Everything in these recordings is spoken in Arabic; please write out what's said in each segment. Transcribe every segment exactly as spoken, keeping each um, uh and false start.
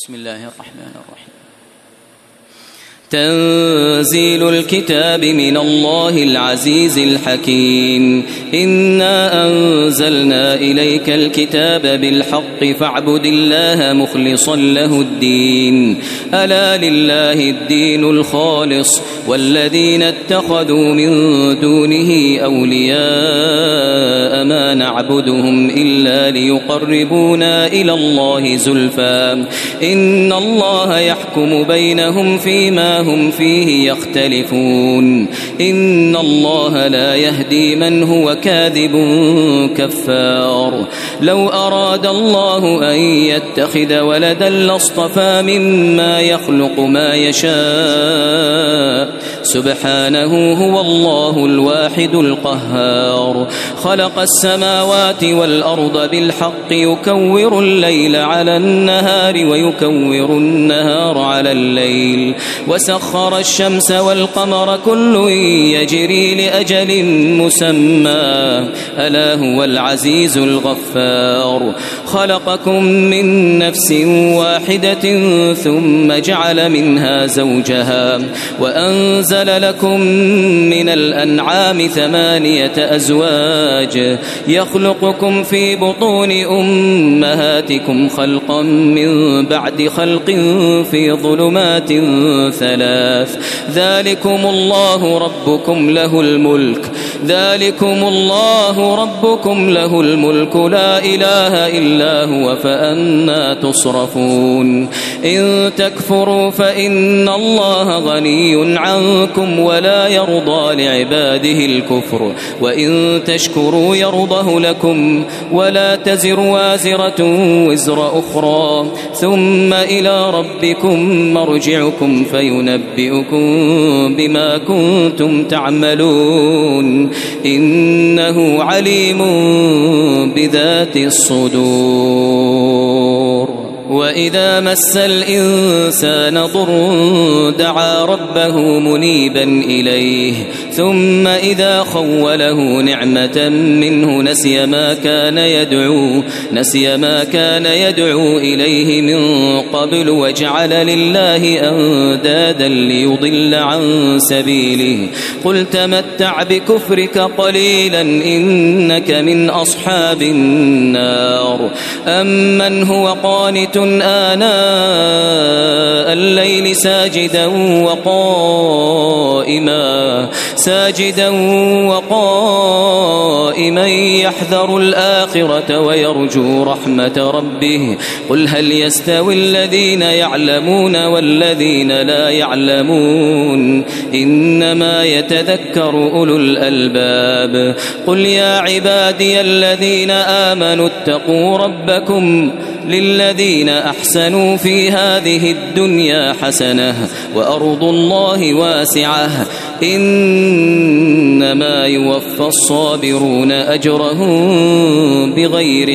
بسم الله الرحمن الرحيم. تنزيل الكتاب من الله العزيز الحكيم. إنا أنزلنا إليك الكتاب بالحق فاعبد الله مخلصا له الدين. ألا لله الدين الخالص والذين اتخذوا من دونه أولياء ما نعبدهم إلا ليقربونا إلى الله زلفى إن الله يحكم بينهم فيما هم فيه يختلفون. إن الله لا يهدي من هو كاذب كفار. لو أراد الله أن يتخذ ولدا لاصطفى مما يخلق ما يشاء سبحانه هو الله الواحد القهار. خلق السماوات والأرض بالحق يكور الليل على النهار ويكور النهار على الليل وسخر الشمس والقمر كل يجري لأجل مسمى ألا هو العزيز الغفار. خلقكم من نفس واحدة ثم جعل منها زوجها وأنزل لكم من الأنعام ثمانية أزواج يخلقكم في بطون أمهاتكم خلقا من بعد خلق في ظلمات ثلاث. ذلكم الله ربكم له الملك ذلكم الله ربكم له الملك لا إله إلا هو فأنى تصرفون. إن تكفروا فإن الله غني عنكم ولا يرضى لعباده الكفر وإن تشكروا يرضه لكم ولا تزر وازرة وزر أخرى ثم إلى ربكم مرجعكم فينبئكم بما كنتم تعملون إنه عليم بذات الصدور. وإذا مس الإنسان ضر دعا ربه منيبا إليه ثم إذا خوله نعمة منه نسي ما كان يدعو نسي ما كان يدعو إليه من قبل وجعل لله أندادا ليضل عن سبيله. قل تمتع بكفرك قليلا إنك من أصحاب النار. أمن هو قانت آناء الليل ساجدا وقائما ساجدا وقائما يحذر الآخرة ويرجو رحمة ربه. قل هل يستوي الذين يعلمون والذين لا يعلمون إنما يتذكر أولو الألباب. قل يا عبادي الذين آمنوا اتقوا ربكم للذين أحسنوا في هذه الدنيا حسنة وأرض الله واسعة إنما يوفى الصابرون أجرهم بغير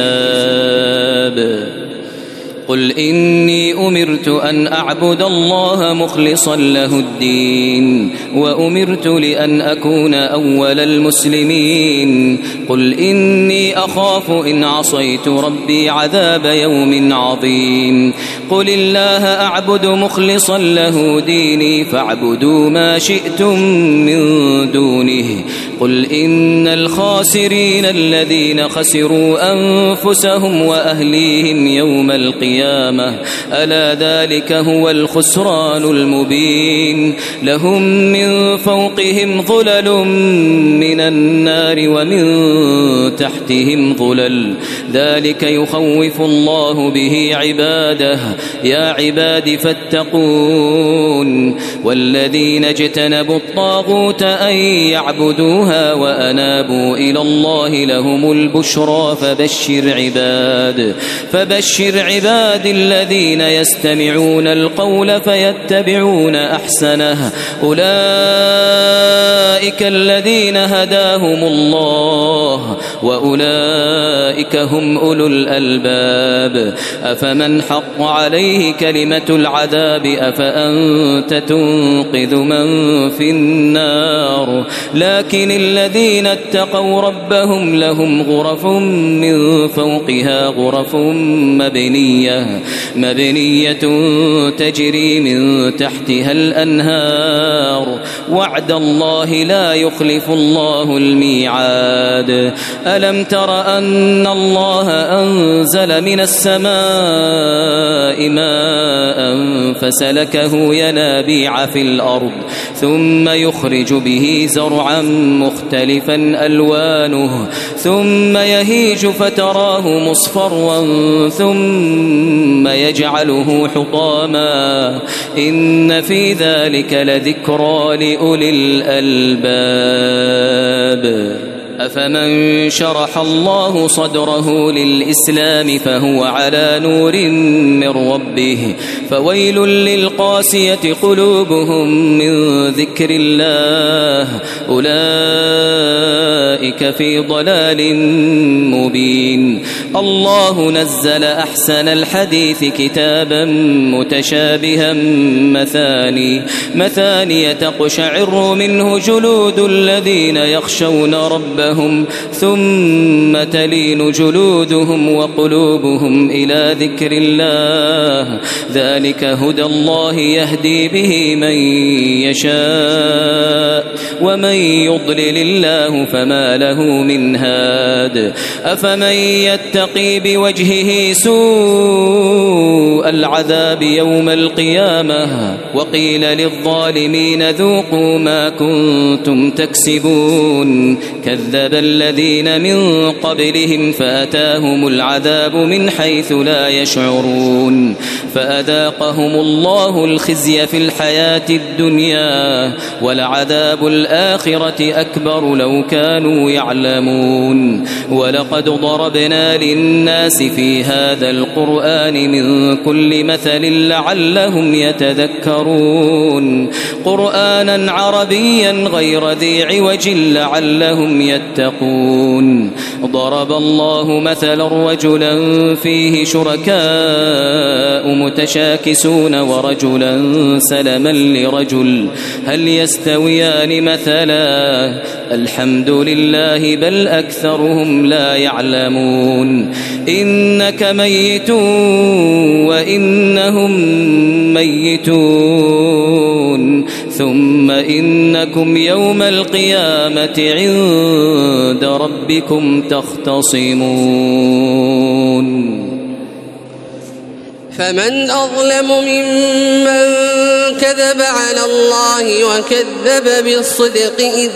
حساب. قل إني أمرت أن أعبد الله مخلصا له الدين وأمرت لأن أكون أول المسلمين. قل إني أخاف إن عصيت ربي عذاب يوم عظيم. قل الله أعبد مخلصا له ديني فاعبدوا ما شئتم من دونه. قل إن الخاسرين الذين خسروا أنفسهم وأهليهم يوم القيامة ألا ذلك هو الخسران المبين. لهم من فوقهم ظلل من النار ومن تحتهم ظلل ذلك يخوف الله به عباده. يا عباد فاتقون. والذين اجتنبوا الطاغوت أن يعبدوها وأنابوا إلى الله لهم البشرى فبشر عباد فبشر عباد الذين يستمعون القول فيتبعون أحسنه أولئك الذين هداهم الله وأولئك هم أولو الألباب. أفمن حق عليه كلمة العذاب أفأنت تنقذ من في النار. لكن الذين اتقوا ربهم لهم غرف من فوقها غرف مبنية مبنية تجري من تحتها الأنهار وعد الله لا يخلف الله الميعاد. ألم تر أن الله أنزل من السماء ماء فسلكه ينابيع في الأرض ثم يخرج به زرعا مختلفا ألوانه ثم يهيج فتراه مصفرا ثم يجعله حطاما إن في ذلك لذكرى لأولي الألباب. أفمن شرح الله صدره للإسلام فهو على نور من ربه فويل للقاسية قلوبهم من ذكر الله أولئك في ضلال مبين. الله نزل أحسن الحديث كتابا متشابها مثاني مثاني تقشعر منه جلود الذين يخشون ربهم ثم تلين جلودهم وقلوبهم إلى ذكر الله ذلك هدى الله يهدي به من يشاء ومن يضلل الله فما له من هاد. أفمن يتقي بوجهه سوء العذاب يوم القيامة وقيل للظالمين ذوقوا ما كنتم تكسبون كذب الذين من قبلهم فأتاهم العذاب من حيث لا يشعرون فأذاقهم الله الخزي في الحياة الدنيا ولعذاب الآخرة أكبر لو كانوا يعلمون. ولقد ضربنا للناس في هذا القرآن من كل مثل لعلهم يتذكرون قرآنا عربيا غير ذي عوج لعلهم يتقون. ضرب الله مثلا رجلا فيه شركاء متشاكسون ورجلا سلما لرجل هل يستويان مثلا الحمد لله بل أكثرهم لا يعلمون. إنك ميت وإنهم ميتون ثم إنكم يوم القيامة عند ربكم تختصمون. فمن أظلم ممن كذب على الله وكذب بالصدق إذ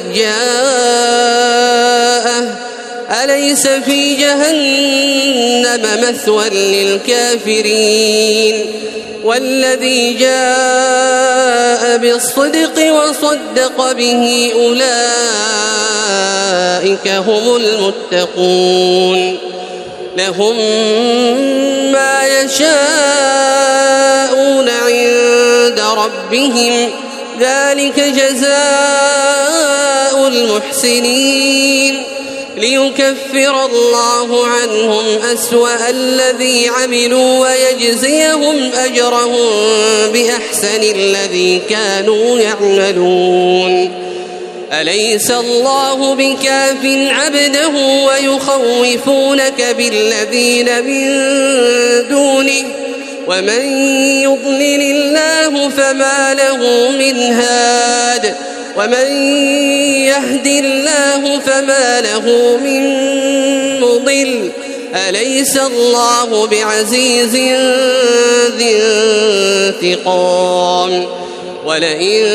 جاءه أليس في جهنم مثوى للكافرين والذي جاء بالصدق وصدق به أولئك هم المتقون لهم ما يشاءون عند ربهم ذلك جزاء المحسنين ليكفر الله عنهم أسوأ الذي عملوا ويجزيهم أجرهم بأحسن الذي كانوا يعملون. أليس الله بكاف عبده ويخوفونك بالذين من دونه ومن يضلل الله فما له من هاد ومن يهد الله فما له من مضل. أليس الله بعزيز ذي انتقام. ولئن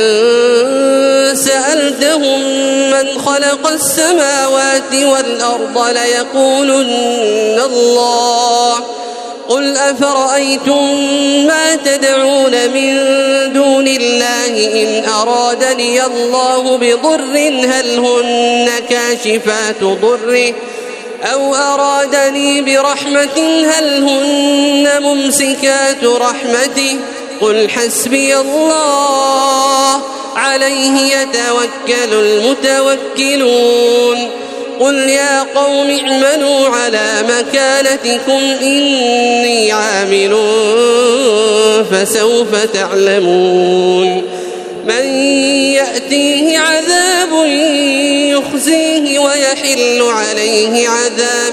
سألتهم من خلق السماوات والأرض ليقولن الله قل أفرأيتم ما تدعون من دون الله إن أرادني الله بضر هل هن كاشفات ضره أو أرادني برحمة هل هن ممسكات رحمته قل حسبي الله عليه يتوكل المتوكلون. قل يا قوم اعملوا على مكانتكم إني عامل فسوف تعلمون من يأتيه عذاب يخزيه ويحل عليه عذاب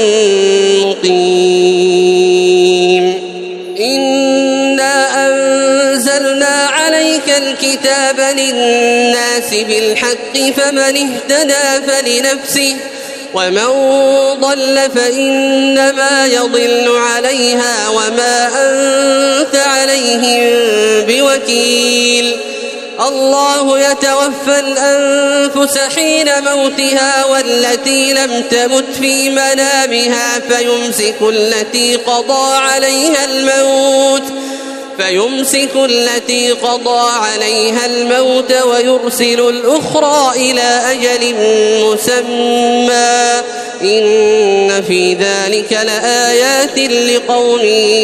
مقيم. إنا أنزلنا عليك الكتاب للناس بالحق فمن اهتدى فلنفسه ومن ضل فإنما يضل عليها وما أنت عليهم بوكيل. الله يتوفى الأنفس حين موتها والتي لم تمت في منامها فيمسك التي قضى عليها الموت فيمسك التي قضى عليها الموت ويرسل الأخرى إلى أجل مسمى إن في ذلك لآيات لقوم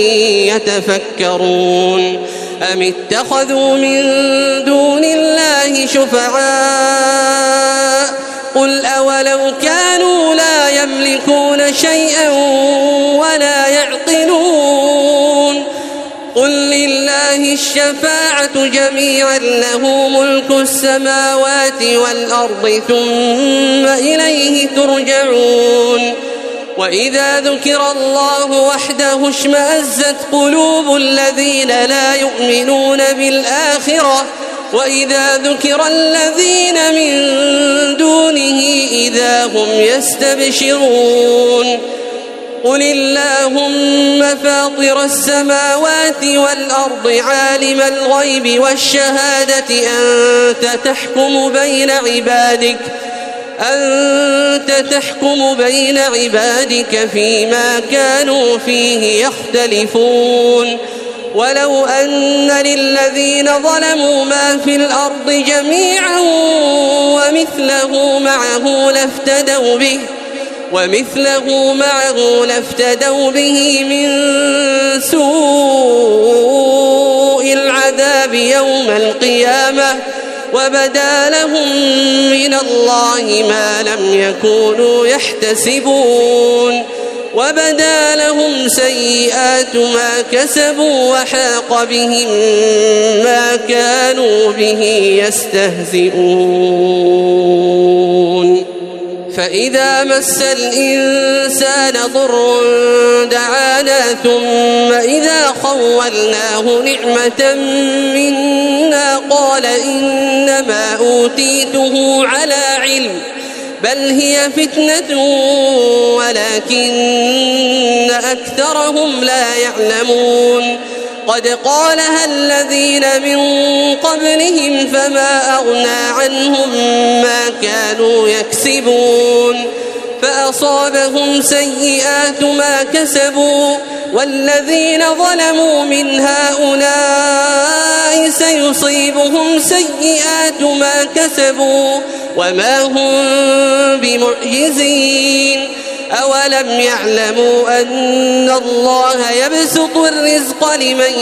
يتفكرون. أم اتخذوا من دون الله شفعاء قل أولو كانوا لا يملكون شيئا ولا يعقلون قل لله الشفاعة جميعا له ملك السماوات والأرض ثم إليه ترجعون. وإذا ذكر الله وحده اشمأزت قلوب الذين لا يؤمنون بالآخرة وإذا ذكر الذين من دونه إذا هم يستبشرون. قل اللهم فاطر السماوات والأرض عالم الغيب والشهادة أنت تحكم بين عبادك أنت تحكم بين عبادك فيما كانوا فيه يختلفون. ولو أن للذين ظلموا ما في الأرض جميعا ومثله معه لافتدوا به ومثله معه لافتدوا به من سوء العذاب يوم القيامة وبدا لهم من الله ما لم يكونوا يحتسبون وبدا لهم سيئات ما كسبوا وحاق بهم ما كانوا به يستهزئون. فإذا مس الإنسان ضر دعانا ثم إذا خولناه نعمة منا قال إنما أوتيته على علم بل هي فتنة ولكن أكثرهم لا يعلمون. قد قالها الذين من قبلهم فما أغنى عنهم ما كانوا يكسبون فأصابهم سيئات ما كسبوا والذين ظلموا من هؤلاء سيصيبهم سيئات ما كسبوا وما هم بمعجزين. أولم يعلموا أن الله يبسط الرزق لمن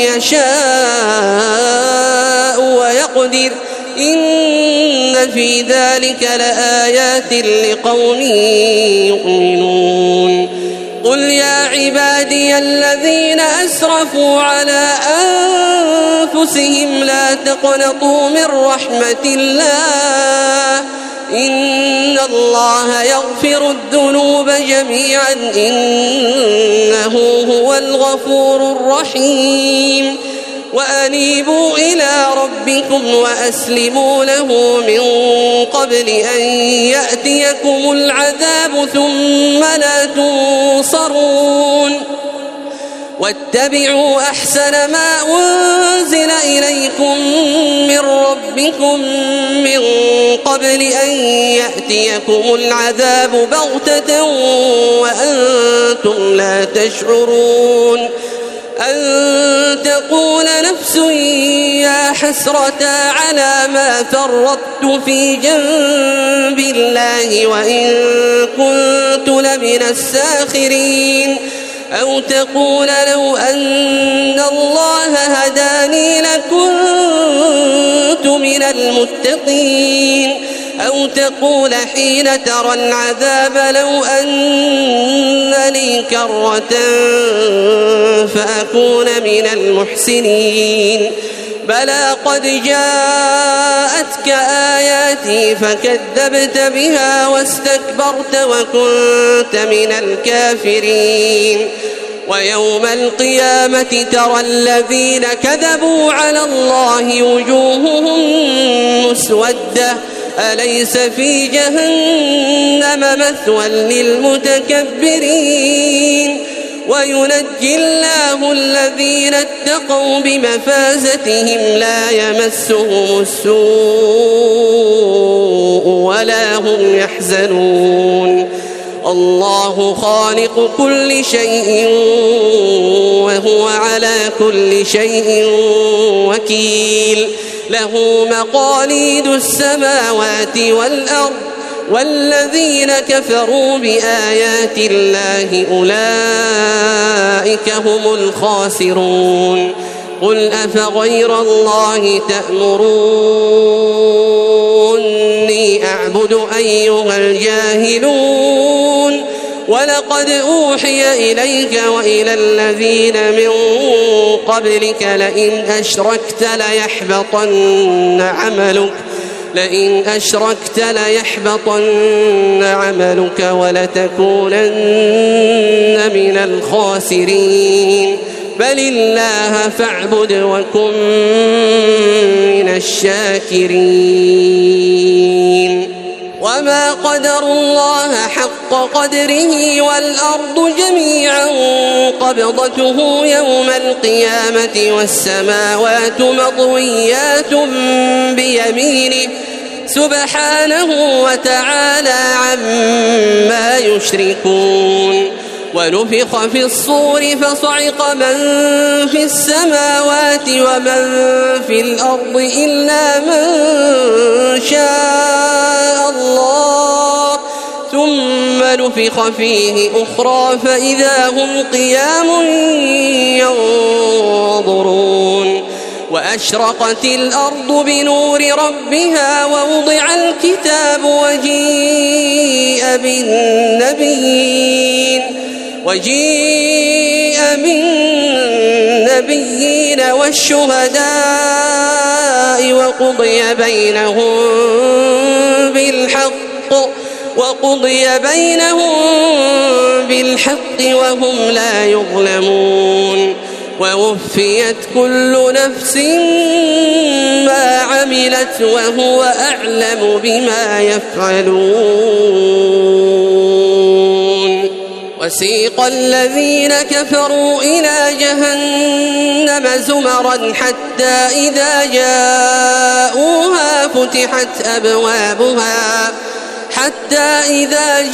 يشاء ويقدر إن في ذلك لآيات لقوم يؤمنون. قل يا عبادي الذين أسرفوا على أنفسهم لا تقنطوا من رحمة الله إن الله يغفر الذنوب جميعا إنه هو الغفور الرحيم. وأنيبوا إلى ربكم وأسلموا له من قبل أن يأتيكم العذاب ثم لا تنصرون. واتبعوا أحسن ما أنزل إليكم من ربكم من قبل أن يأتيكم العذاب بغتة وأنتم لا تشعرون أن تقول نفس يا حسرة على ما فرطت في جنب الله وإن كنت لمن الساخرين أو تقول لو أن الله هداني لكنت من المتقين أو تقول حين ترى العذاب لو أن لي كرة فأكون من المحسنين بلى قد جاءتك آياتي فكذبت بها واستكبرت وكنت من الكافرين ويوم القيامة ترى الذين كذبوا على الله وجوههم مسودة أليس في جهنم مثوى للمتكبرين وينجي الله الذين اتقوا بمفازتهم لا يمسهم السوء ولا هم يحزنون الله خالق كل شيء وهو على كل شيء وكيل له مقاليد السماوات والأرض والذين كفروا بآيات الله أولئك هم الخاسرون قل أفغير الله تأمروني أعبد أيها الجاهلون ولقد أوحي إليك وإلى الذين من قبلك لئن أشركت ليحبطن عملك لئن أشركت ليحبطن عملك ولتكونن من الخاسرين بل الله فاعبد وكن من الشاكرين وما قدروا الله حق قدره والأرض جميعا قبضته يوم القيامة والسماوات مطويات بيمينه سبحانه وتعالى عما يشركون ونفخ في الصور فصعق من في السماوات ومن في الأرض إلا من شاء الله ثم نفخ فيه أخرى فإذا هم قيام ينظرون وأشرقت الأرض بنور ربها ووضع الكتاب وجيء بالنبيين وجيء بالنبيين والشهداء وقضي بينهم بالحق وقضي بينهم بالحق وهم لا يظلمون ووفيت كل نفس ما عملت وهو أعلم بما يفعلون وسيق الذين كفروا إلى جهنم زمرا حتى إذا جاءوها فتحت أبوابها حتى إذا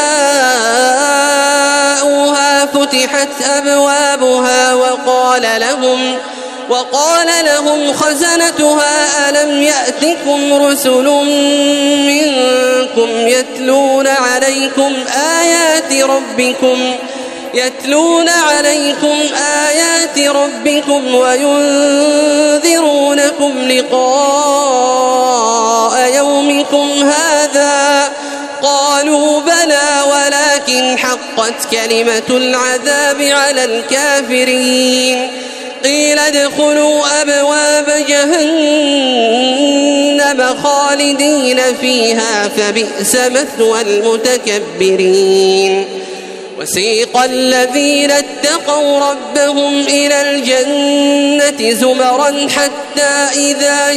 جاءوها فتحت أبوابها وقال لهم وقال لهم خزنتها ألم يأتكم رسل منكم يتلون عليكم آيات ربكم يتلون عليكم آيات ربكم وينذرونكم لقاء يومكم هذا قالوا بلى ولكن حقت كلمة العذاب على الكافرين قيل ادخلوا أبواب جهنم خالدين فيها فبئس مثوى المتكبرين وسيق الذين اتقوا ربهم إلى الجنة زمرا حتى إذا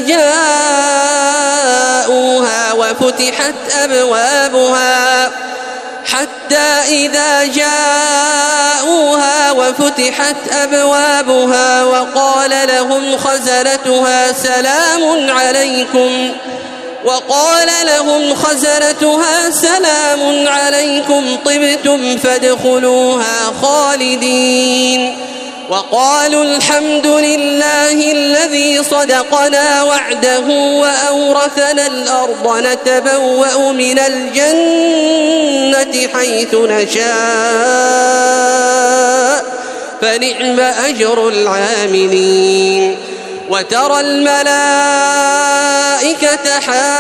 جاءوها وفتحت أبوابها حتى إذا جاءوها وفتحت أبوابها وقال لهم خزنتها سلام عليكم وقال لهم خزنتها سلام عليكم طبتم فادخلوها خالدين وقالوا الحمد لله الذي صدقنا وعده وأورثنا الأرض نتبوأ من الجنة حيث نشاء فنعم أجر العاملين وترى الملائكة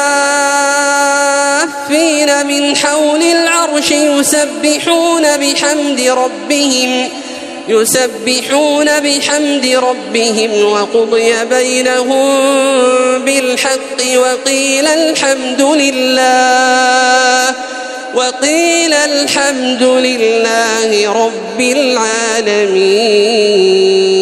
حافين من حول العرش يسبحون بحمد ربهم يسبحون بحمد ربهم وقضي بينهم بالحق وقيل الحمد لله وقيل الحمد لله رب العالمين.